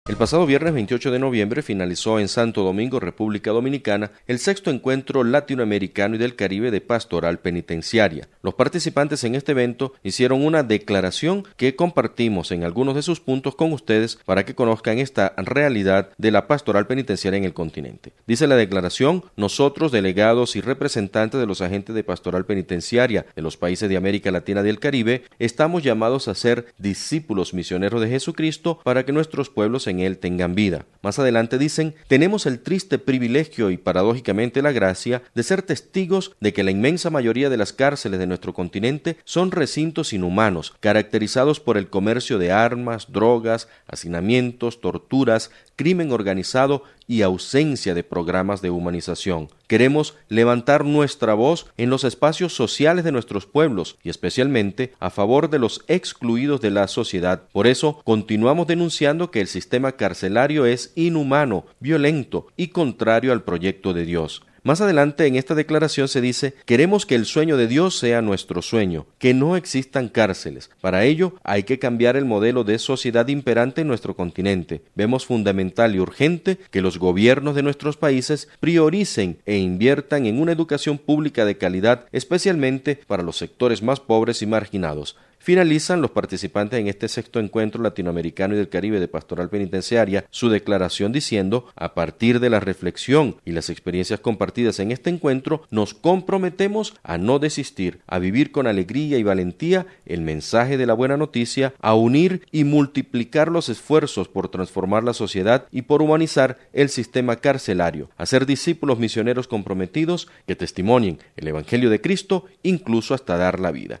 El pasado viernes 28 de noviembre finalizó en Santo Domingo, República Dominicana, el sexto encuentro latinoamericano y del Caribe de Pastoral Penitenciaria. Los participantes en este evento hicieron una declaración que compartimos en algunos de sus puntos con ustedes para que conozcan esta realidad de la pastoral penitenciaria en el continente. Dice la declaración: nosotros, delegados y representantes de los agentes de pastoral penitenciaria de los países de América Latina y del Caribe, estamos llamados a ser discípulos misioneros de Jesucristo para que nuestros pueblos en él tengan vida. Más adelante dicen: tenemos el triste privilegio y paradójicamente la gracia de ser testigos de que la inmensa mayoría de las cárceles de nuestro continente son recintos inhumanos, caracterizados por el comercio de armas, drogas, hacinamientos, torturas, crimen organizado y ausencia de programas de humanización. Queremos levantar nuestra voz en los espacios sociales de nuestros pueblos y especialmente a favor de los excluidos de la sociedad. Por eso continuamos denunciando que el sistema carcelario es inhumano, violento y contrario al proyecto de Dios. Más adelante en esta declaración se dice: queremos que el sueño de Dios sea nuestro sueño, que no existan cárceles. Para ello hay que cambiar el modelo de sociedad imperante en nuestro continente. Vemos fundamental y urgente que los gobiernos de nuestros países prioricen e inviertan en una educación pública de calidad, especialmente para los sectores más pobres y marginados. Finalizan los participantes en este sexto encuentro latinoamericano y del Caribe de Pastoral Penitenciaria su declaración diciendo: a partir de la reflexión y las experiencias compartidas en este encuentro, nos comprometemos a no desistir, a vivir con alegría y valentía el mensaje de la buena noticia, a unir y multiplicar los esfuerzos por transformar la sociedad y por humanizar el sistema carcelario, a ser discípulos misioneros comprometidos que testimonien el Evangelio de Cristo, incluso hasta dar la vida.